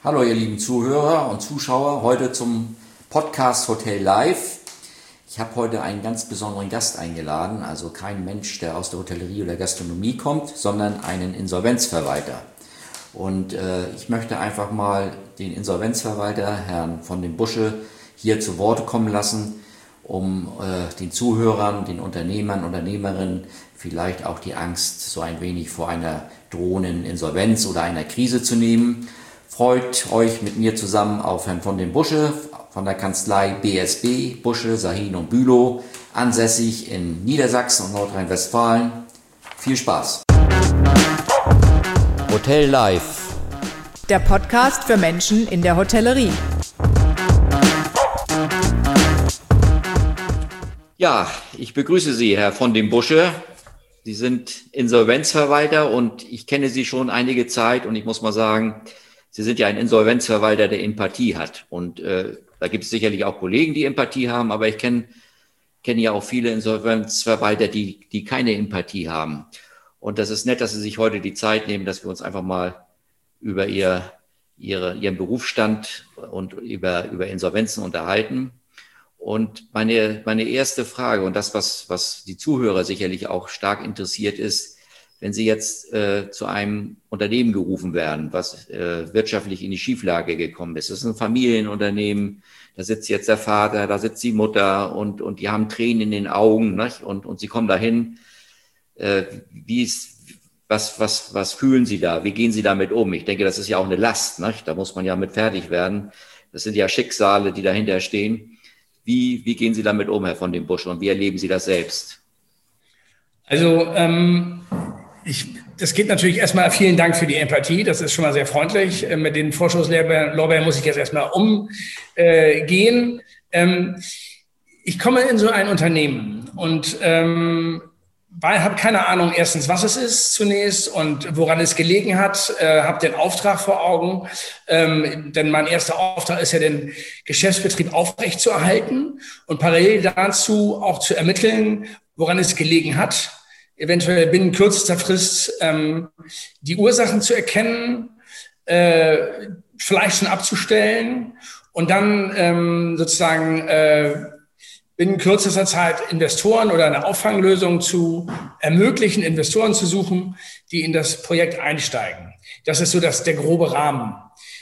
Hallo ihr lieben Zuhörer und Zuschauer, heute zum Podcast Hotel Live. Ich habe heute einen ganz besonderen Gast eingeladen, also kein Mensch, der aus der Hotellerie oder Gastronomie kommt, sondern einen Insolvenzverwalter. Und ich möchte einfach mal den Insolvenzverwalter, Herrn von dem Busche, hier zu Wort kommen lassen, um den Zuhörern, den Unternehmern, Unternehmerinnen vielleicht auch die Angst so ein wenig vor einer drohenden Insolvenz oder einer Krise zu nehmen. Freut euch mit mir zusammen auf Herrn von dem Busche von der Kanzlei BSB, Busche, Sahin und Bülow, ansässig in Niedersachsen und Nordrhein-Westfalen. Viel Spaß! Hotel Live. Der Podcast für Menschen in der Hotellerie. Ja, ich begrüße Sie, Herr von dem Busche. Sie sind Insolvenzverwalter und ich kenne Sie schon einige Zeit und ich muss mal sagen, Sie sind ja ein Insolvenzverwalter, der Empathie hat. Und da gibt es sicherlich auch Kollegen, die Empathie haben, aber ich kenne ja auch viele Insolvenzverwalter, die keine Empathie haben. Und das ist nett, dass Sie sich heute die Zeit nehmen, dass wir uns einfach mal über Ihren Berufsstand und über Insolvenzen unterhalten. Und meine erste Frage und das, was die Zuhörer sicherlich auch stark interessiert ist, wenn Sie jetzt zu einem Unternehmen gerufen werden, was wirtschaftlich in die Schieflage gekommen ist. Das ist ein Familienunternehmen, da sitzt jetzt der Vater, da sitzt die Mutter und die haben Tränen in den Augen, nicht? Und Sie kommen dahin. Was fühlen Sie da? Wie gehen Sie damit um? Ich denke, das ist ja auch eine Last, nicht? Da muss man ja mit fertig werden. Das sind ja Schicksale, die dahinter stehen. Wie gehen Sie damit um, Herr von dem Busch, und wie erleben Sie das selbst? Also das geht natürlich erstmal, vielen Dank für die Empathie, das ist schon mal sehr freundlich. Mit den Vorschusslorbeeren muss ich jetzt erstmal umgehen. Ich komme in so ein Unternehmen und habe keine Ahnung, erstens, was es ist zunächst und woran es gelegen hat, habe den Auftrag vor Augen, denn mein erster Auftrag ist ja, den Geschäftsbetrieb aufrechtzuerhalten und parallel dazu auch zu ermitteln, woran es gelegen hat, eventuell binnen kürzester Frist die Ursachen zu erkennen, vielleicht schon abzustellen und dann sozusagen binnen kürzester Zeit Investoren oder eine Auffanglösung zu ermöglichen, Investoren zu suchen, die in das Projekt einsteigen. Das ist so der grobe Rahmen.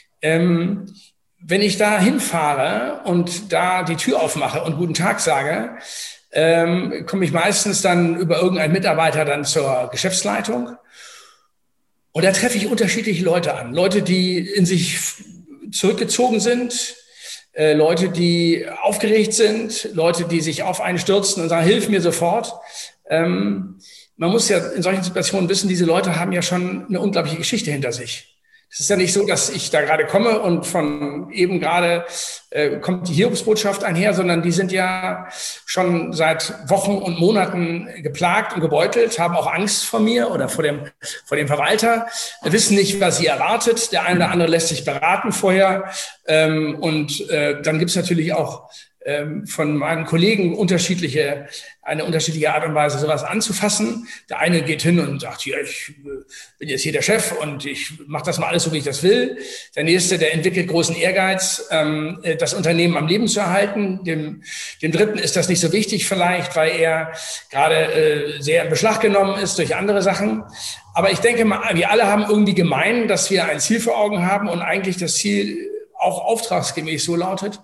Wenn ich da hinfahre und da die Tür aufmache und guten Tag sage, komme ich meistens dann über irgendeinen Mitarbeiter dann zur Geschäftsleitung. Und da treffe ich unterschiedliche Leute an. Leute, die in sich zurückgezogen sind, Leute, die aufgeregt sind, Leute, die sich auf einen stürzen und sagen, hilf mir sofort. Man muss ja in solchen Situationen wissen, diese Leute haben ja schon eine unglaubliche Geschichte hinter sich. Es ist ja nicht so, dass ich da gerade komme und von eben gerade kommt die Hiobsbotschaft einher, sondern die sind ja schon seit Wochen und Monaten geplagt und gebeutelt, haben auch Angst vor mir oder vor dem Verwalter, wissen nicht, was sie erwartet. Der eine oder andere lässt sich beraten vorher. Und dann gibt es natürlich auch von meinen Kollegen eine unterschiedliche Art und Weise, sowas anzufassen. Der eine geht hin und sagt, ja, ich bin jetzt hier der Chef und ich mache das mal alles so, wie ich das will. Der nächste, der entwickelt großen Ehrgeiz, das Unternehmen am Leben zu erhalten. Dem dritten ist das nicht so wichtig vielleicht, weil er gerade sehr in Beschlag genommen ist durch andere Sachen. Aber ich denke mal, wir alle haben irgendwie gemein, dass wir ein Ziel vor Augen haben und eigentlich das Ziel auch auftragsgemäß so lautet,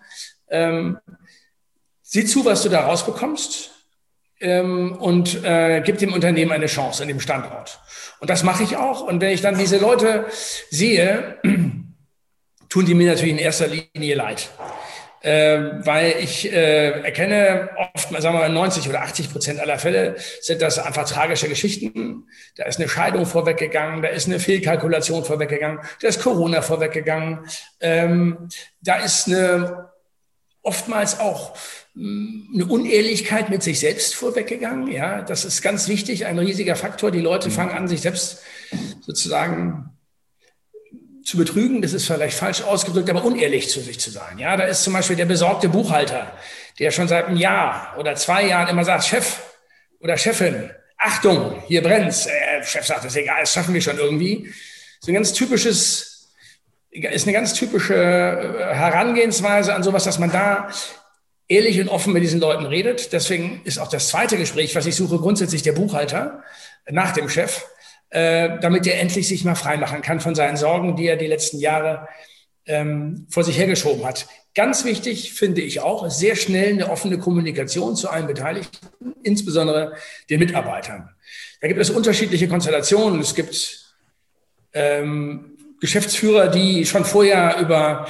sieh zu, was du da rausbekommst und gib dem Unternehmen eine Chance an dem Standort. Und das mache ich auch. Und wenn ich dann diese Leute sehe, tun die mir natürlich in erster Linie leid. Weil ich erkenne oft, sagen wir mal, 90 oder 80% aller Fälle sind das einfach tragische Geschichten. Da ist eine Scheidung vorweggegangen, da ist eine Fehlkalkulation vorweggegangen, da ist Corona vorweggegangen, da ist oftmals auch eine Unehrlichkeit mit sich selbst vorweggegangen. Ja, das ist ganz wichtig, ein riesiger Faktor. Die Leute fangen an, sich selbst sozusagen zu betrügen. Das ist vielleicht falsch ausgedrückt, aber unehrlich zu sich zu sein. Ja, da ist zum Beispiel der besorgte Buchhalter, der schon seit einem Jahr oder 2 Jahren immer sagt, Chef oder Chefin, Achtung, hier brennt's. Chef sagt, das ist egal, das schaffen wir schon irgendwie. So ein ganz typisches ist eine ganz typische Herangehensweise an sowas, dass man da ehrlich und offen mit diesen Leuten redet. Deswegen ist auch das zweite Gespräch, was ich suche, grundsätzlich der Buchhalter nach dem Chef, damit er endlich sich mal freimachen kann von seinen Sorgen, die er die letzten Jahre vor sich hergeschoben hat. Ganz wichtig finde ich auch, ist sehr schnell eine offene Kommunikation zu allen Beteiligten, insbesondere den Mitarbeitern. Da gibt es unterschiedliche Konstellationen. Es gibt Geschäftsführer, die schon vorher über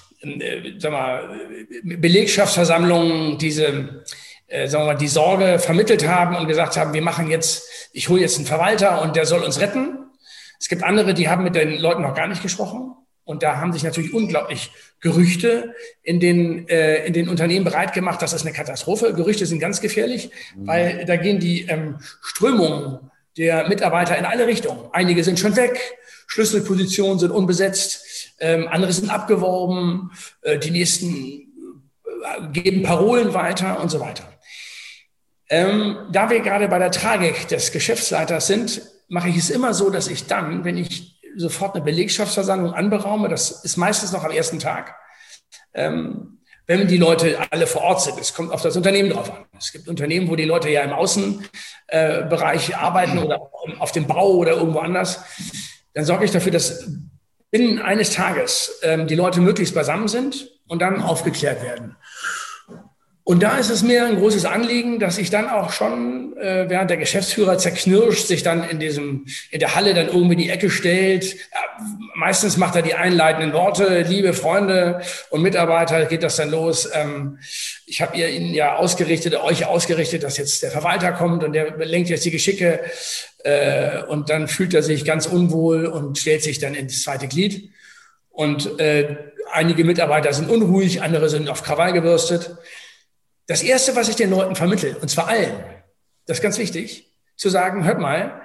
Belegschaftsversammlungen die Sorge vermittelt haben und gesagt haben, ich hole jetzt einen Verwalter und der soll uns retten. Es gibt andere, die haben mit den Leuten noch gar nicht gesprochen. Und da haben sich natürlich unglaublich Gerüchte in den Unternehmen bereit gemacht. Das ist eine Katastrophe. Gerüchte sind ganz gefährlich, weil da gehen die Strömungen der Mitarbeiter in alle Richtungen. Einige sind schon weg, Schlüsselpositionen sind unbesetzt, andere sind abgeworben, die nächsten geben Parolen weiter und so weiter. Da wir gerade bei der Tragik des Geschäftsleiters sind, mache ich es immer so, dass ich dann, wenn ich sofort eine Belegschaftsversammlung anberaume, das ist meistens noch am ersten Tag, wenn die Leute alle vor Ort sind. Es kommt auf das Unternehmen drauf an. Es gibt Unternehmen, wo die Leute ja im Außenbereich arbeiten oder auf dem Bau oder irgendwo anders. Dann sorge ich dafür, dass binnen eines Tages die Leute möglichst beisammen sind und dann aufgeklärt werden. Und da ist es mir ein großes Anliegen, dass ich dann auch schon, während der Geschäftsführer zerknirscht, sich dann in der Halle dann irgendwie in die Ecke stellt. Ja, meistens macht er die einleitenden Worte, liebe Freunde und Mitarbeiter, geht das dann los. Ich habe euch ausgerichtet, dass jetzt der Verwalter kommt und der lenkt jetzt die Geschicke. Und dann fühlt er sich ganz unwohl und stellt sich dann ins zweite Glied. Und einige Mitarbeiter sind unruhig, andere sind auf Krawall gebürstet. Das Erste, was ich den Leuten vermittle, und zwar allen, das ist ganz wichtig, zu sagen, hört mal,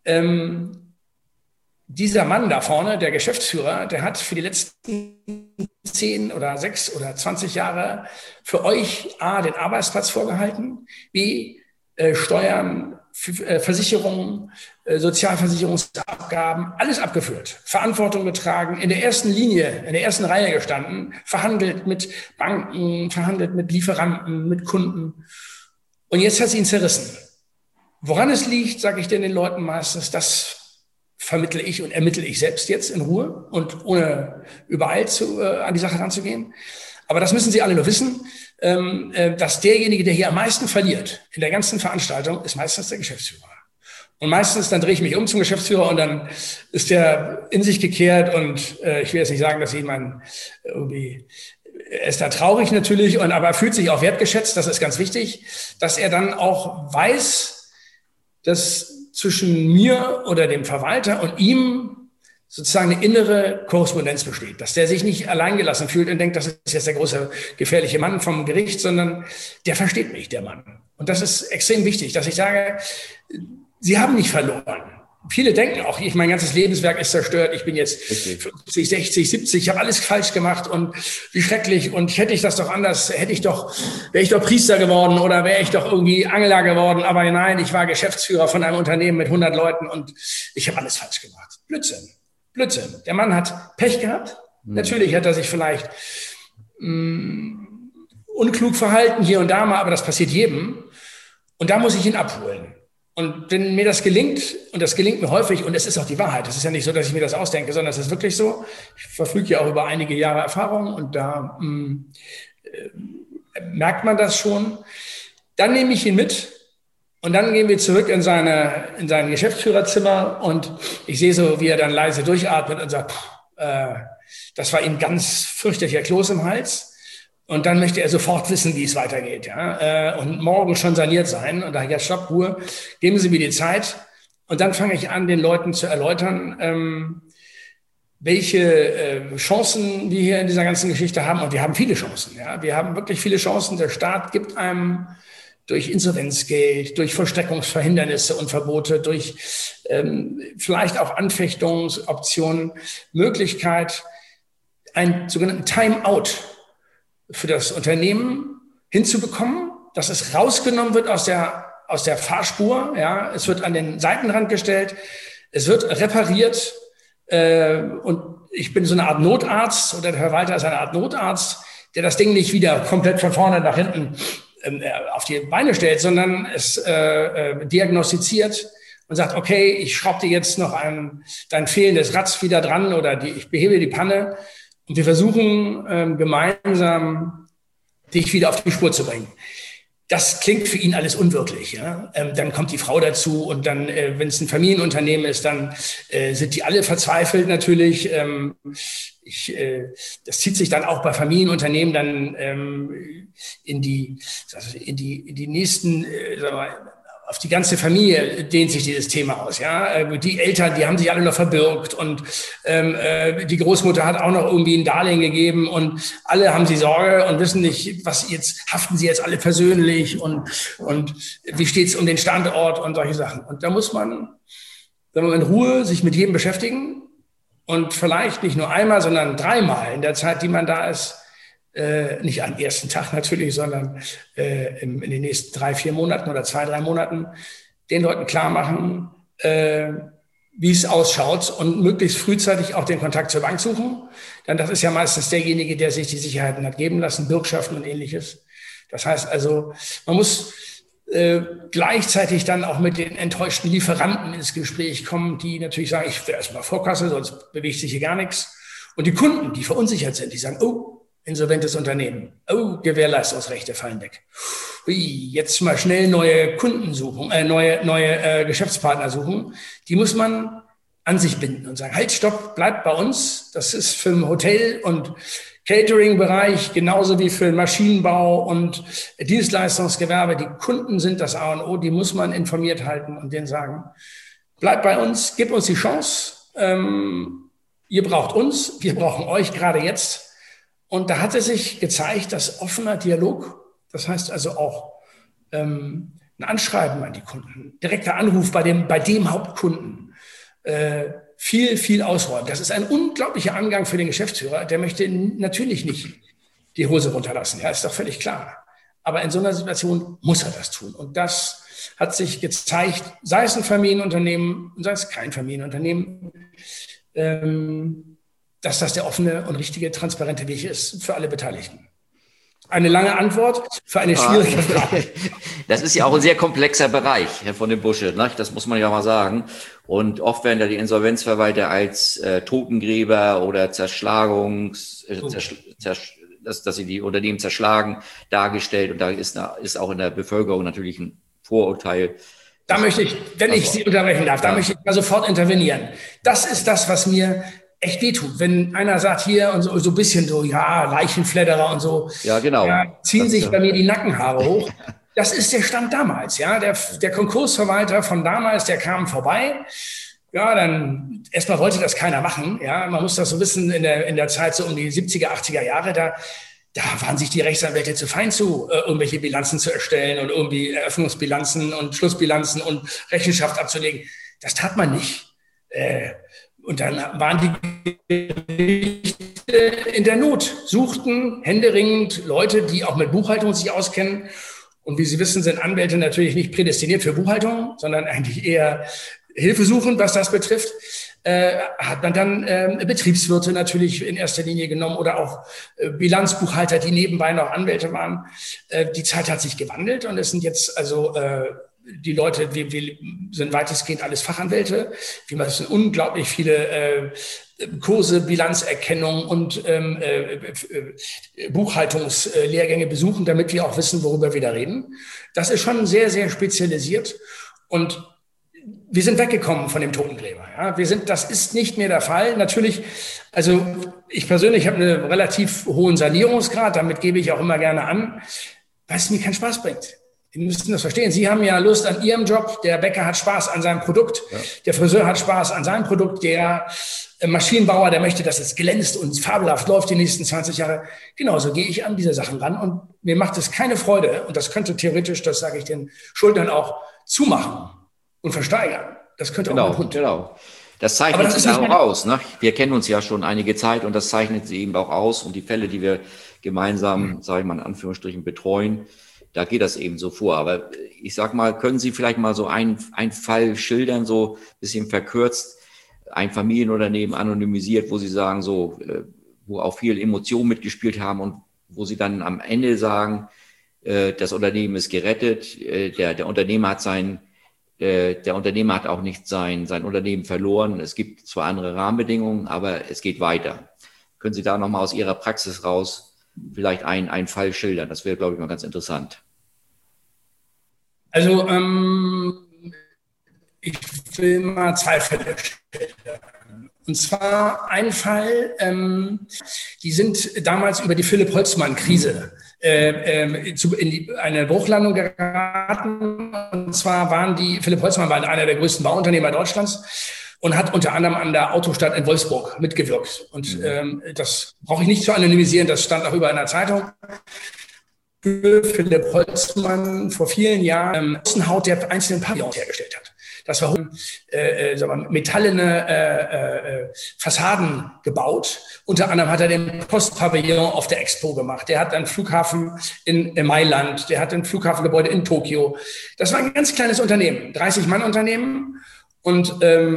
dieser Mann da vorne, der Geschäftsführer, der hat für die letzten 10 oder 6 oder 20 Jahre für euch A, den Arbeitsplatz vorgehalten, B, Steuern, Versicherungen, Sozialversicherungsabgaben, alles abgeführt, Verantwortung getragen, in der ersten Linie, in der ersten Reihe gestanden, verhandelt mit Banken, verhandelt mit Lieferanten, mit Kunden. Und jetzt hat es ihn zerrissen. Woran es liegt, sage ich den Leuten meistens, das vermittle ich und ermittle ich selbst jetzt in Ruhe und ohne übereilt an die Sache ranzugehen. Aber das müssen Sie alle nur wissen, dass derjenige, der hier am meisten verliert in der ganzen Veranstaltung, ist meistens der Geschäftsführer. Und meistens, dann drehe ich mich um zum Geschäftsführer und dann ist der in sich gekehrt und ich will jetzt nicht sagen, dass jemand irgendwie, er ist da traurig natürlich, aber er fühlt sich auch wertgeschätzt, das ist ganz wichtig, dass er dann auch weiß, dass zwischen mir oder dem Verwalter und ihm sozusagen eine innere Korrespondenz besteht, dass der sich nicht alleingelassen fühlt und denkt, das ist jetzt der große gefährliche Mann vom Gericht, sondern der versteht mich, der Mann. Und das ist extrem wichtig, dass ich sage, Sie haben nicht verloren. Viele denken auch, mein ganzes Lebenswerk ist zerstört, ich bin jetzt 50, 60, 70, ich habe alles falsch gemacht und wie schrecklich und hätte ich das doch anders, wäre ich doch Priester geworden oder wäre ich doch irgendwie Angler geworden, aber nein, ich war Geschäftsführer von einem Unternehmen mit 100 Leuten und ich habe alles falsch gemacht. Blödsinn. Der Mann hat Pech gehabt. Natürlich hat er sich vielleicht unklug verhalten hier und da mal, aber das passiert jedem. Und da muss ich ihn abholen. Und wenn mir das gelingt, und das gelingt mir häufig, und es ist auch die Wahrheit, es ist ja nicht so, dass ich mir das ausdenke, sondern es ist wirklich so, ich verfüge ja auch über einige Jahre Erfahrung und da merkt man das schon. Dann nehme ich ihn mit. Und dann gehen wir zurück in sein Geschäftsführerzimmer und ich sehe so, wie er dann leise durchatmet und sagt, das war ihm ganz fürchterlicher Kloß im Hals. Und dann möchte er sofort wissen, wie es weitergeht, ja, und morgen schon saniert sein. Und da ja, stopp, Ruhe, geben Sie mir die Zeit. Und dann fange ich an, den Leuten zu erläutern, welche Chancen wir hier in dieser ganzen Geschichte haben. Und wir haben viele Chancen, ja, wir haben wirklich viele Chancen. Der Staat gibt einem durch Insolvenzgeld, durch Vollstreckungsverhindernisse und Verbote, durch vielleicht auch Anfechtungsoptionen, Möglichkeit, einen sogenannten Time-out für das Unternehmen hinzubekommen, dass es rausgenommen wird aus der Fahrspur. Ja, es wird an den Seitenrand gestellt, es wird repariert und ich bin so eine Art Notarzt oder der Verwalter ist eine Art Notarzt, der das Ding nicht wieder komplett von vorne nach hinten auf die Beine stellt, sondern es diagnostiziert und sagt, okay, ich schraube dir jetzt noch dein fehlendes Rad wieder dran oder ich behebe die Panne und wir versuchen gemeinsam dich wieder auf die Spur zu bringen. Das klingt für ihn alles unwirklich. Ja? Dann kommt die Frau dazu und dann, wenn es ein Familienunternehmen ist, dann sind die alle verzweifelt natürlich. Das zieht sich dann auch bei Familienunternehmen dann in die nächsten, sagen wir mal, auf die ganze Familie dehnt sich dieses Thema aus. Ja, die Eltern, die haben sich alle noch verbürgt und die Großmutter hat auch noch irgendwie ein Darlehen gegeben und alle haben sie Sorge und wissen nicht, was jetzt haften sie jetzt alle persönlich und wie steht es um den Standort und solche Sachen. Und da muss man, wenn man in Ruhe sich mit jedem beschäftigen und vielleicht nicht nur einmal, sondern dreimal in der Zeit, die man da ist, nicht am ersten Tag natürlich, sondern in den nächsten 3-4 Monaten oder 2-3 Monaten den Leuten klar machen, wie es ausschaut und möglichst frühzeitig auch den Kontakt zur Bank suchen. Denn das ist ja meistens derjenige, der sich die Sicherheiten hat geben lassen, Bürgschaften und Ähnliches. Das heißt also, man muss gleichzeitig dann auch mit den enttäuschten Lieferanten ins Gespräch kommen, die natürlich sagen, ich will erstmal Vorkasse, sonst bewegt sich hier gar nichts. Und die Kunden, die verunsichert sind, die sagen, oh, insolventes Unternehmen. Oh, Gewährleistungsrechte fallen weg. Ui, jetzt mal schnell neue Kunden suchen, neue Geschäftspartner suchen. Die muss man an sich binden und sagen, halt, stopp, bleibt bei uns. Das ist für den Hotel- und Catering-Bereich genauso wie für den Maschinenbau und Dienstleistungsgewerbe. Die Kunden sind das A und O, die muss man informiert halten und denen sagen, bleibt bei uns, gebt uns die Chance. Ihr braucht uns, wir brauchen euch gerade jetzt. Und da hatte sich gezeigt, dass offener Dialog, das heißt also auch ein Anschreiben an die Kunden, direkter Anruf bei dem Hauptkunden, viel ausräumen. Das ist ein unglaublicher Angang für den Geschäftsführer. Der möchte natürlich nicht die Hose runterlassen. Ja, ist doch völlig klar. Aber in so einer Situation muss er das tun. Und das hat sich gezeigt, sei es ein Familienunternehmen, sei es kein Familienunternehmen, dass das der offene und richtige, transparente Weg ist für alle Beteiligten. Eine lange Antwort für eine schwierige Frage. Das ist ja auch ein sehr komplexer Bereich, Herr von den Busche, ne? Das muss man ja mal sagen. Und oft werden da die Insolvenzverwalter als Totengräber oder dass sie die Unternehmen zerschlagen, dargestellt. Und da ist auch in der Bevölkerung natürlich ein Vorurteil. Da möchte ich, wenn ich Sie unterbrechen darf, da möchte ich mal sofort intervenieren. Das ist das, was mir echt wehtut. Wenn einer sagt hier und so ein bisschen so, ja, Leichenfledderer und so, ja, genau. Ja, ziehen sich bei mir die Nackenhaare hoch. Das ist der Stand damals, ja. Der Konkursverwalter von damals, der kam vorbei. Ja, dann erstmal wollte das keiner machen. Ja, man muss das so wissen, in der Zeit so um die 70er, 80er Jahre, da waren sich die Rechtsanwälte zu fein zu, irgendwelche Bilanzen zu erstellen und irgendwie Eröffnungsbilanzen und Schlussbilanzen und Rechenschaft abzulegen. Das tat man nicht. Und dann waren die Gerichte in der Not, suchten händeringend Leute, die auch mit Buchhaltung sich auskennen. Und wie Sie wissen, sind Anwälte natürlich nicht prädestiniert für Buchhaltung, sondern eigentlich eher Hilfe suchen, was das betrifft. Hat man dann Betriebswirte natürlich in erster Linie genommen oder auch Bilanzbuchhalter, die nebenbei noch Anwälte waren. Die Zeit hat sich gewandelt und es sind jetzt also die Leute, wir sind weitestgehend alles Fachanwälte. Wir müssen unglaublich viele Kurse, Bilanzerkennung und Buchhaltungslehrgänge besuchen, damit wir auch wissen, worüber wir da reden. Das ist schon sehr, sehr spezialisiert. Und wir sind weggekommen von dem Totengräber. Ja, das ist nicht mehr der Fall. Natürlich, also ich persönlich habe einen relativ hohen Sanierungsgrad, damit gebe ich auch immer gerne an, weil es mir keinen Spaß bringt. Sie müssen das verstehen. Sie haben ja Lust an Ihrem Job. Der Bäcker hat Spaß an seinem Produkt. Ja. Der Friseur hat Spaß an seinem Produkt. Der Maschinenbauer, der möchte, dass es glänzt und fabelhaft läuft die nächsten 20 Jahre. Genauso gehe ich an diese Sachen ran. Und mir macht es keine Freude. Und das könnte theoretisch, das sage ich den Schultern auch, zumachen und versteigern. Das könnte auch mein Hund. Genau. Das zeichnet sich auch aus. Ne? Wir kennen uns ja schon einige Zeit und das zeichnet sie eben auch aus. Und die Fälle, die wir gemeinsam, sage ich mal in Anführungsstrichen, betreuen, da geht das eben so vor. Aber ich sag mal, können Sie vielleicht mal so einen Fall schildern, so ein bisschen verkürzt, Einfamilienunternehmen anonymisiert, wo Sie sagen, so, wo auch viel Emotionen mitgespielt haben und wo Sie dann am Ende sagen, das Unternehmen ist gerettet, der Unternehmer hat auch nicht sein Unternehmen verloren. Es gibt zwar andere Rahmenbedingungen, aber es geht weiter. Können Sie da nochmal aus Ihrer Praxis raus vielleicht einen Fall schildern? Das wäre, glaube ich, mal ganz interessant. Also, ich will mal zwei Fälle schildern. Und zwar ein Fall, die sind damals über die Philipp-Holzmann-Krise in eine Bruchlandung geraten. Und zwar Philipp Holzmann war einer der größten Bauunternehmer Deutschlands und hat unter anderem an der Autostadt in Wolfsburg mitgewirkt. Und das brauche ich nicht zu anonymisieren, das stand auch überall in der Zeitung. Philipp Holzmann vor vielen Jahren Außenhaut der einzelnen Pavillons hergestellt hat. Das war metallene Fassaden gebaut. Unter anderem hat er den Postpavillon auf der Expo gemacht. Der hat einen Flughafen in Mailand. Der hat ein Flughafengebäude in Tokio. Das war ein ganz kleines Unternehmen, 30-Mann-Unternehmen. Und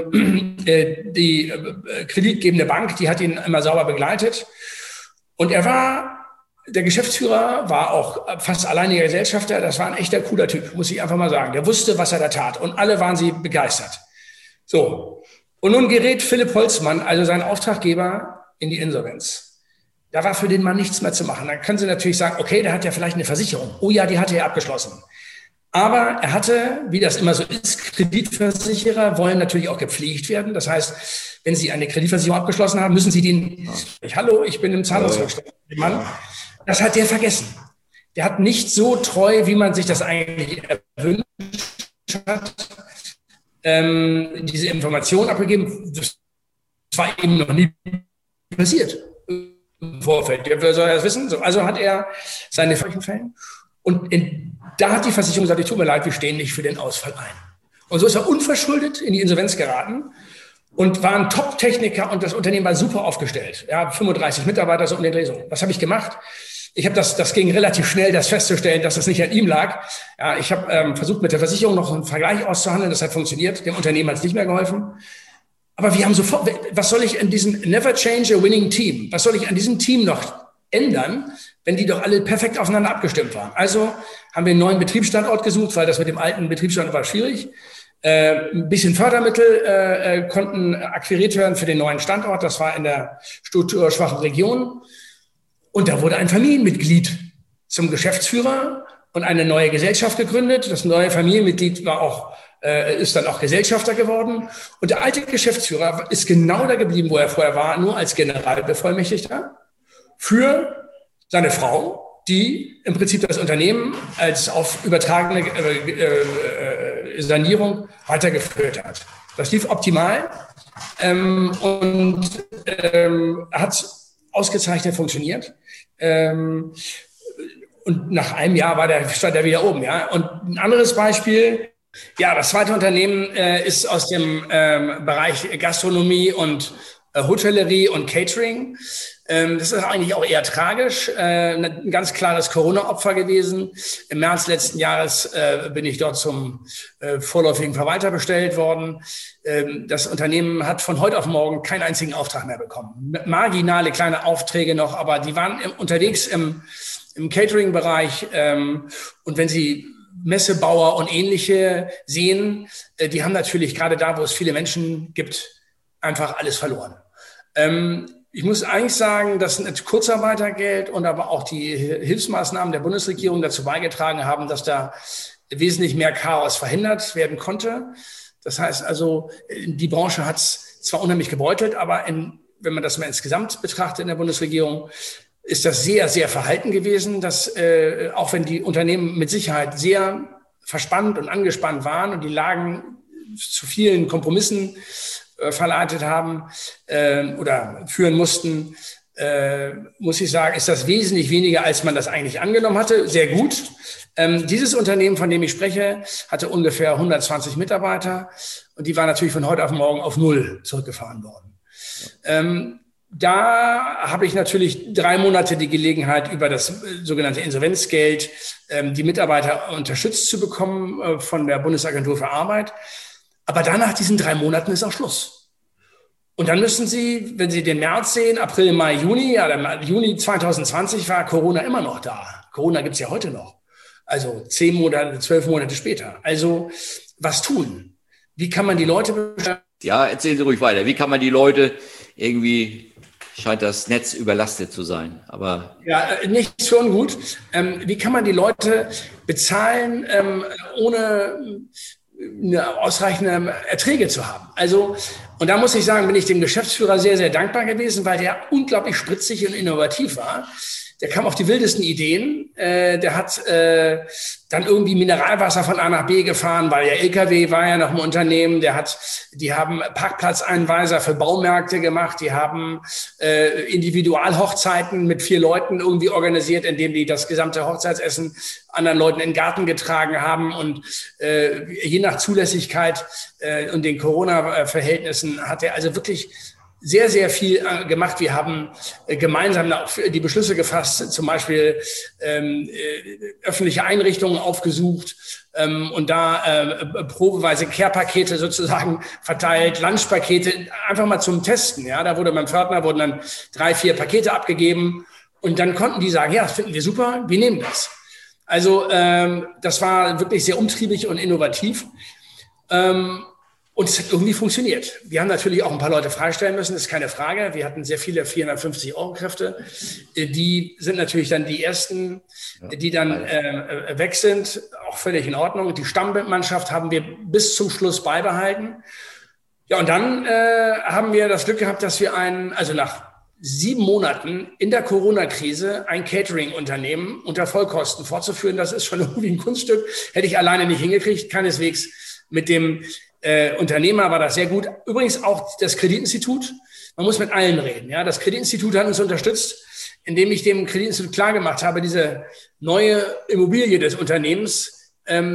die kreditgebende Bank, die hat ihn immer sauber begleitet. Und der Geschäftsführer war auch fast alleiniger Gesellschafter. Das war ein echter cooler Typ, muss ich einfach mal sagen. Der wusste, was er da tat. Und alle waren sie begeistert. So. Und nun gerät Philipp Holzmann, also sein Auftraggeber, in die Insolvenz. Da war für den Mann nichts mehr zu machen. Dann können Sie natürlich sagen, okay, der hat ja vielleicht eine Versicherung. Oh ja, die hatte er abgeschlossen. Aber er hatte, wie das immer so ist, Kreditversicherer wollen natürlich auch gepflegt werden. Das heißt, wenn Sie eine Kreditversicherung abgeschlossen haben, müssen Sie hallo, ich bin im Zahlungsrückstand. Mann. Das hat der vergessen. Der hat nicht so treu, wie man sich das eigentlich erwünscht hat, diese Information abgegeben. Das war ihm noch nie passiert im Vorfeld. Wer soll das wissen? Also hat er seine Fällen. Und da hat die Versicherung gesagt, tut mir leid, wir stehen nicht für den Ausfall ein. Und so ist er unverschuldet in die Insolvenz geraten und war ein Top-Techniker und das Unternehmen war super aufgestellt. Ja, 35 Mitarbeiter so um den Dreh. Was habe ich gemacht? Ich habe das ging relativ schnell, das festzustellen, dass das nicht an ihm lag. Ja, ich habe versucht, mit der Versicherung noch einen Vergleich auszuhandeln. Das hat funktioniert. Dem Unternehmen hat es nicht mehr geholfen. Aber wir haben sofort, was soll ich in diesem Never Change a Winning Team, was soll ich an diesem Team noch ändern, wenn die doch alle perfekt aufeinander abgestimmt waren? Also haben wir einen neuen Betriebsstandort gesucht, weil das mit dem alten Betriebsstandort war schwierig. Ein bisschen Fördermittel konnten akquiriert werden für den neuen Standort. Das war in der strukturschwachen Region. Und da wurde ein Familienmitglied zum Geschäftsführer und eine neue Gesellschaft gegründet. Das neue Familienmitglied ist dann auch Gesellschafter geworden. Und der alte Geschäftsführer ist genau da geblieben, wo er vorher war, nur als Generalbevollmächtigter für seine Frau, die im Prinzip das Unternehmen als auf übertragene Sanierung weitergeführt hat. Das lief optimal und hat ausgezeichnet funktioniert. Und nach einem Jahr stand er wieder oben. Ja. Und ein anderes Beispiel, ja, das zweite Unternehmen ist aus dem Bereich Gastronomie und Hotellerie und Catering. Das ist eigentlich auch eher tragisch. Ein ganz klares Corona-Opfer gewesen. Im März letzten Jahres bin ich dort zum vorläufigen Verwalter bestellt worden. Das Unternehmen hat von heute auf morgen keinen einzigen Auftrag mehr bekommen. Marginale kleine Aufträge noch, aber die waren unterwegs im Catering-Bereich. Und wenn Sie Messebauer und ähnliche sehen, die haben natürlich gerade da, wo es viele Menschen gibt, einfach alles verloren. Ich muss eigentlich sagen, dass das Kurzarbeitergeld und aber auch die Hilfsmaßnahmen der Bundesregierung dazu beigetragen haben, dass da wesentlich mehr Chaos verhindert werden konnte. Das heißt also, die Branche hat es zwar unheimlich gebeutelt, aber wenn man das mal insgesamt betrachtet in der Bundesregierung, ist das sehr, sehr verhalten gewesen, dass auch wenn die Unternehmen mit Sicherheit sehr verspannt und angespannt waren und die Lagen zu vielen Kompromissen verleitet haben oder führen mussten, muss ich sagen, ist das wesentlich weniger, als man das eigentlich angenommen hatte. Sehr gut. Dieses Unternehmen, von dem ich spreche, hatte ungefähr 120 Mitarbeiter und die waren natürlich von heute auf morgen auf 0 zurückgefahren worden. Da habe ich natürlich 3 Monate die Gelegenheit, über das sogenannte Insolvenzgeld die Mitarbeiter unterstützt zu bekommen von der Bundesagentur für Arbeit. Aber dann nach diesen 3 Monaten ist auch Schluss. Und dann müssen Sie, wenn Sie den März sehen, April, Mai, Juni, Juni 2020 war Corona immer noch da. Corona gibt es ja heute noch. Also 10 Monate, 12 Monate später. Also was tun? Wie kann man die Leute... Ja, erzählen Sie ruhig weiter. Wie kann man die Leute irgendwie, scheint das Netz überlastet zu sein, aber... Ja, nicht so ungut. Wie kann man die Leute bezahlen, ohne eine ausreichende Erträge zu haben? Also, und da muss ich sagen, bin ich dem Geschäftsführer sehr, sehr dankbar gewesen, weil der unglaublich spritzig und innovativ war. Der kam auf die wildesten Ideen. Der hat dann irgendwie Mineralwasser von A nach B gefahren, weil der LKW war ja noch im Unternehmen. Die haben Parkplatzeinweiser für Baumärkte gemacht. Die haben Individualhochzeiten mit 4 Leuten irgendwie organisiert, indem die das gesamte Hochzeitsessen anderen Leuten in den Garten getragen haben. Und je nach Zulässigkeit und den Corona-Verhältnissen hat er also wirklich sehr, sehr viel gemacht. Wir haben gemeinsam die Beschlüsse gefasst, zum Beispiel öffentliche Einrichtungen aufgesucht und da probeweise Care-Pakete sozusagen verteilt, Lunchpakete, einfach mal zum Testen. Ja, da wurde beim Pförtner wurden dann 3, 4 Pakete abgegeben und dann konnten die sagen, ja, das finden wir super, wir nehmen das. Also das war wirklich sehr umtriebig und innovativ. Und es hat irgendwie funktioniert. Wir haben natürlich auch ein paar Leute freistellen müssen, das ist keine Frage. Wir hatten sehr viele 450-Euro-Kräfte. Die sind natürlich dann die ersten, die dann weg sind. Auch völlig in Ordnung. Die Stammmannschaft haben wir bis zum Schluss beibehalten. Ja, und dann haben wir das Glück gehabt, dass wir also nach 7 Monaten in der Corona-Krise ein Catering-Unternehmen unter Vollkosten fortzuführen. Das ist schon irgendwie ein Kunststück. Hätte ich alleine nicht hingekriegt. Keineswegs mit dem Unternehmer war das sehr gut. Übrigens auch das Kreditinstitut. Man muss mit allen reden. Ja, das Kreditinstitut hat uns unterstützt, indem ich dem Kreditinstitut klargemacht habe, diese neue Immobilie des Unternehmens,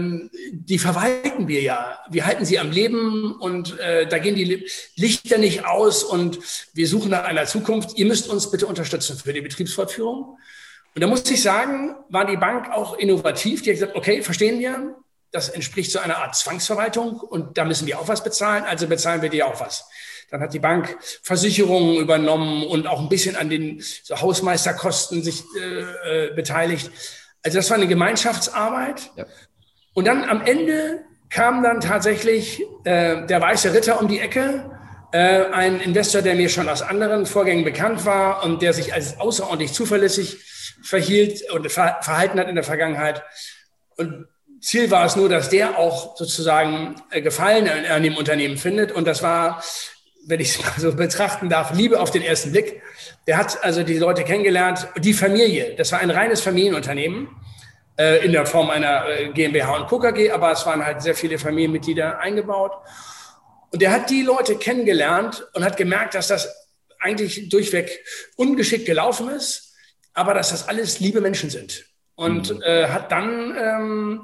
die verwalten wir ja. Wir halten sie am Leben und da gehen die Lichter nicht aus und wir suchen nach einer Zukunft. Ihr müsst uns bitte unterstützen für die Betriebsfortführung. Und da muss ich sagen, war die Bank auch innovativ. Die hat gesagt, okay, verstehen wir. Das entspricht so einer Art Zwangsverwaltung und da müssen wir auch was bezahlen, also bezahlen wir dir auch was. Dann hat die Bank Versicherungen übernommen und auch ein bisschen an den Hausmeisterkosten sich beteiligt. Also das war eine Gemeinschaftsarbeit. Ja. Und dann am Ende kam dann tatsächlich der Weiße Ritter um die Ecke, ein Investor, der mir schon aus anderen Vorgängen bekannt war und der sich als außerordentlich zuverlässig verhielt und verhalten hat in der Vergangenheit. Und Ziel war es nur, dass der auch sozusagen Gefallen an dem Unternehmen findet. Und das war, wenn ich es mal so betrachten darf, Liebe auf den ersten Blick. Der hat also die Leute kennengelernt. Die Familie, das war ein reines Familienunternehmen in der Form einer GmbH und Co. KG, aber es waren halt sehr viele Familienmitglieder eingebaut. Und der hat die Leute kennengelernt und hat gemerkt, dass das eigentlich durchweg ungeschickt gelaufen ist, aber dass das alles liebe Menschen sind. Und hat dann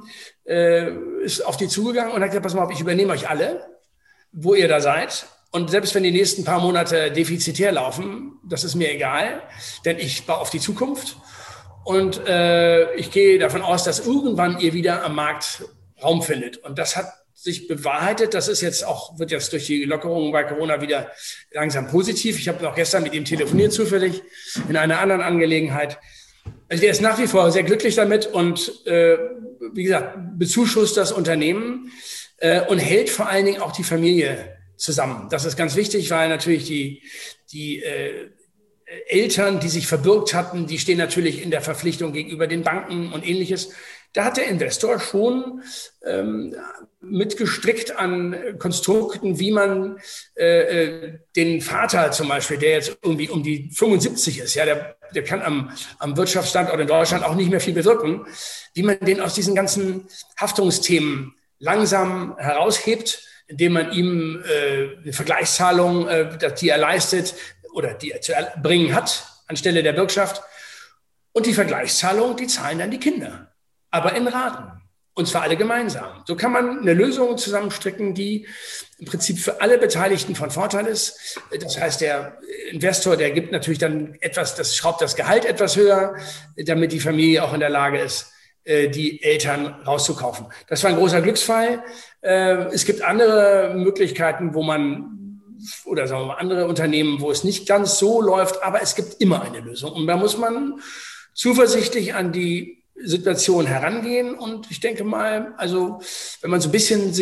ist auf die zugegangen und hat gesagt, pass mal auf, ich übernehme euch alle, wo ihr da seid. Und selbst wenn die nächsten paar Monate defizitär laufen, das ist mir egal, denn ich baue auf die Zukunft. Und ich gehe davon aus, dass irgendwann ihr wieder am Markt Raum findet. Und das hat sich bewahrheitet. Das ist jetzt auch, wird jetzt durch die Lockerungen bei Corona wieder langsam positiv. Ich habe noch gestern mit ihm telefoniert, zufällig, in einer anderen Angelegenheit. Also der ist nach wie vor sehr glücklich damit und wie gesagt, bezuschusst das Unternehmen und hält vor allen Dingen auch die Familie zusammen. Das ist ganz wichtig, weil natürlich die Eltern, die sich verbürgt hatten, die stehen natürlich in der Verpflichtung gegenüber den Banken und Ähnliches. Da hat der Investor schon mitgestrickt an Konstrukten, wie man den Vater zum Beispiel, der jetzt irgendwie um die 75 ist, ja, der kann am Wirtschaftsstandort in Deutschland auch nicht mehr viel bewirken, wie man den aus diesen ganzen Haftungsthemen langsam heraushebt, indem man ihm eine Vergleichszahlung, die er leistet oder die er zu erbringen hat, anstelle der Bürgschaft. Und die Vergleichszahlung, die zahlen dann die Kinder, aber in Raten. Und zwar alle gemeinsam. So kann man eine Lösung zusammenstricken, die im Prinzip für alle Beteiligten von Vorteil ist. Das heißt, der Investor, der gibt natürlich dann etwas, das schraubt das Gehalt etwas höher, damit die Familie auch in der Lage ist, die Eltern rauszukaufen. Das war ein großer Glücksfall. Es gibt andere Möglichkeiten, wo man oder sagen wir mal andere Unternehmen, wo es nicht ganz so läuft, aber es gibt immer eine Lösung. Und da muss man zuversichtlich an die Situation herangehen. Und ich denke mal, also wenn man so ein bisschen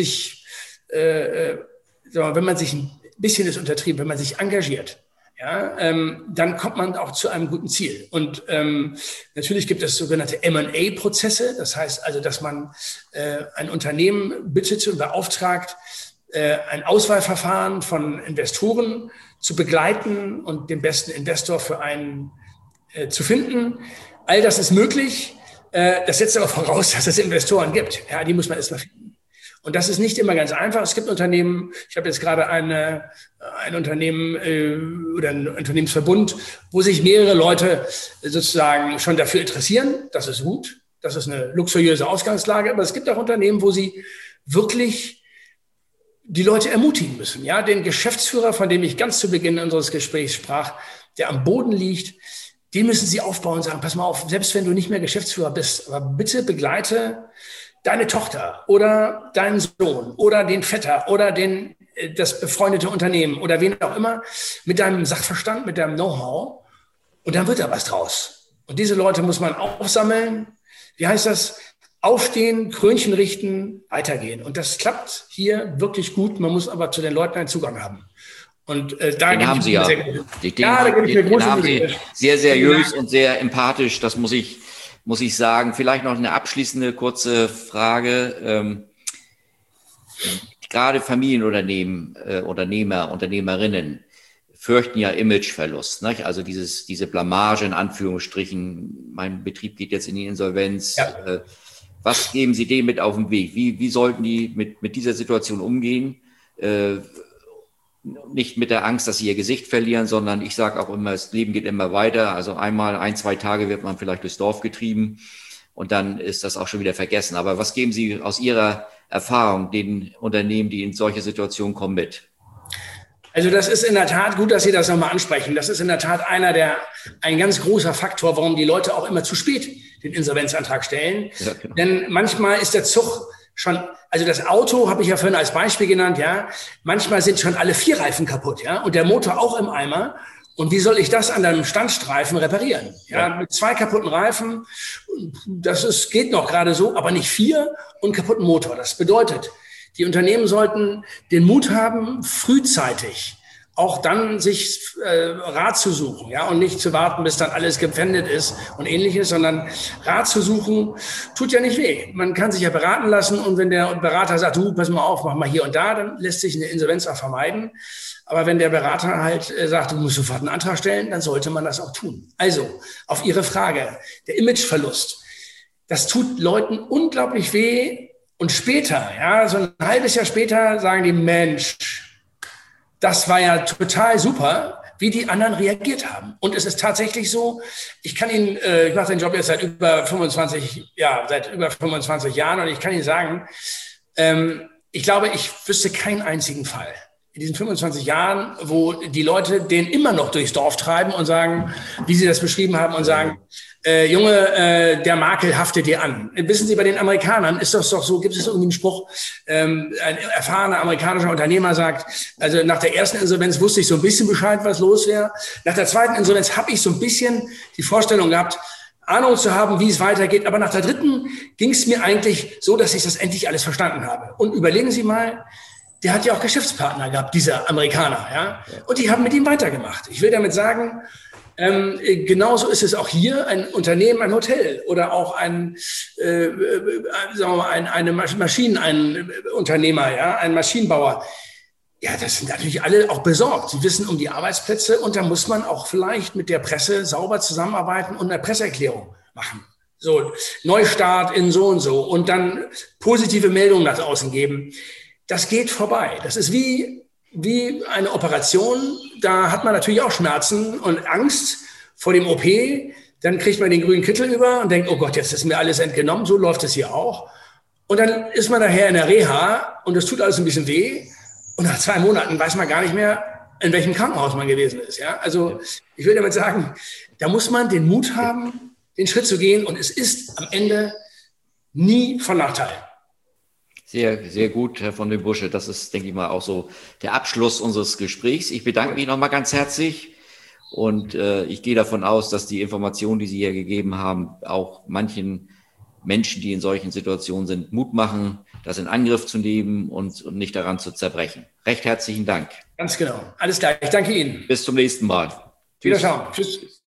wenn man sich ein bisschen ist untertrieben, wenn man sich engagiert, ja, dann kommt man auch zu einem guten Ziel. Und natürlich gibt es sogenannte M&A-Prozesse. Das heißt also, dass man ein Unternehmen bittet und beauftragt, ein Auswahlverfahren von Investoren zu begleiten und den besten Investor für einen zu finden. All das ist möglich. Das setzt aber voraus, dass es Investoren gibt. Ja, die muss man erstmal finden. Und das ist nicht immer ganz einfach. Es gibt Unternehmen, ich habe jetzt gerade ein Unternehmen oder einen Unternehmensverbund, wo sich mehrere Leute sozusagen schon dafür interessieren. Das ist gut. Das ist eine luxuriöse Ausgangslage. Aber es gibt auch Unternehmen, wo sie wirklich die Leute ermutigen müssen. Ja, den Geschäftsführer, von dem ich ganz zu Beginn unseres Gesprächs sprach, der am Boden liegt, den müssen sie aufbauen und sagen, pass mal auf, selbst wenn du nicht mehr Geschäftsführer bist, aber bitte begleite deine Tochter oder deinen Sohn oder den Vetter oder das befreundete Unternehmen oder wen auch immer mit deinem Sachverstand, mit deinem Know-how, und dann wird da was draus. Und diese Leute muss man aufsammeln. Wie heißt das? Aufstehen, Krönchen richten, weitergehen. Und das klappt hier wirklich gut. Man muss aber zu den Leuten einen Zugang haben. Und da den haben Sie ja. Den haben Sie sehr seriös und sehr empathisch. Das muss ich sagen. Vielleicht noch eine abschließende kurze Frage. Gerade Familienunternehmen, Unternehmerinnen fürchten ja Imageverlust. Nicht? Also diese Blamage in Anführungsstrichen, mein Betrieb geht jetzt in die Insolvenz. Ja. Was geben Sie denen mit auf den Weg? Wie sollten die mit dieser Situation umgehen? Nicht mit der Angst, dass sie ihr Gesicht verlieren, sondern ich sage auch immer, das Leben geht immer weiter. Also ein, 2 Tage wird man vielleicht durchs Dorf getrieben und dann ist das auch schon wieder vergessen. Aber was geben Sie aus Ihrer Erfahrung den Unternehmen, die in solche Situationen kommen, mit? Also das ist in der Tat gut, dass Sie das nochmal ansprechen. Das ist in der Tat ein ganz großer Faktor, warum die Leute auch immer zu spät den Insolvenzantrag stellen. Ja, genau. Denn manchmal ist der Zug schon, also das Auto habe ich ja vorhin als Beispiel genannt, ja. Manchmal sind schon alle 4 Reifen kaputt, ja, und der Motor auch im Eimer. Und wie soll ich das an einem Standstreifen reparieren? Ja, mit 2 kaputten Reifen, geht noch gerade so, aber nicht 4 und kaputten Motor. Das bedeutet, die Unternehmen sollten den Mut haben, frühzeitig auch dann sich Rat zu suchen, ja, und nicht zu warten, bis dann alles gepfändet ist und Ähnliches, sondern Rat zu suchen tut ja nicht weh. Man kann sich ja beraten lassen, und wenn der Berater sagt, du, pass mal auf, mach mal hier und da, dann lässt sich eine Insolvenz auch vermeiden. Aber wenn der Berater halt sagt, du musst sofort einen Antrag stellen, dann sollte man das auch tun. Also, auf Ihre Frage, der Imageverlust, das tut Leuten unglaublich weh, und später, ja, so ein halbes Jahr später sagen die, Mensch, das war ja total super, wie die anderen reagiert haben. Und es ist tatsächlich so, ich kann Ihnen, ich mache den Job jetzt seit über 25 Jahren, und ich kann Ihnen sagen, ich glaube, ich wüsste keinen einzigen Fall in diesen 25 Jahren, wo die Leute den immer noch durchs Dorf treiben und sagen, wie Sie das beschrieben haben, und sagen, Junge, der Makel haftet dir an. Wissen Sie, bei den Amerikanern ist das doch so, gibt es irgendwie einen Spruch, ein erfahrener amerikanischer Unternehmer sagt, also nach der ersten Insolvenz wusste ich so ein bisschen Bescheid, was los wäre. Nach der zweiten Insolvenz habe ich so ein bisschen die Vorstellung gehabt, Ahnung zu haben, wie es weitergeht. Aber nach der dritten ging es mir eigentlich so, dass ich das endlich alles verstanden habe. Und überlegen Sie mal, der hat ja auch Geschäftspartner gehabt, dieser Amerikaner, ja. Und die haben mit ihm weitergemacht. Ich will damit sagen, genauso ist es auch hier, ein Unternehmen, ein Hotel oder auch ein Unternehmer, ja, ein Maschinenbauer. Ja, das sind natürlich alle auch besorgt. Sie wissen um die Arbeitsplätze, und da muss man auch vielleicht mit der Presse sauber zusammenarbeiten und eine Presseerklärung machen. So, Neustart in so und so, und dann positive Meldungen nach außen geben. Das geht vorbei. Das ist wie eine Operation. Da hat man natürlich auch Schmerzen und Angst vor dem OP. Dann kriegt man den grünen Kittel über und denkt, oh Gott, jetzt ist mir alles entgenommen. So läuft es hier auch. Und dann ist man nachher in der Reha, und es tut alles ein bisschen weh. Und nach 2 Monaten weiß man gar nicht mehr, in welchem Krankenhaus man gewesen ist. Ja? Also ich will damit sagen, da muss man den Mut haben, den Schritt zu gehen. Und es ist am Ende nie von Nachteil. Sehr, sehr gut, Herr von den Busche. Das ist, denke ich mal, auch so der Abschluss unseres Gesprächs. Ich bedanke mich nochmal ganz herzlich und ich gehe davon aus, dass die Informationen, die Sie hier gegeben haben, auch manchen Menschen, die in solchen Situationen sind, Mut machen, das in Angriff zu nehmen und nicht daran zu zerbrechen. Recht herzlichen Dank. Ganz genau. Alles klar. Ich danke Ihnen. Bis zum nächsten Mal. Wiederschauen. Tschüss.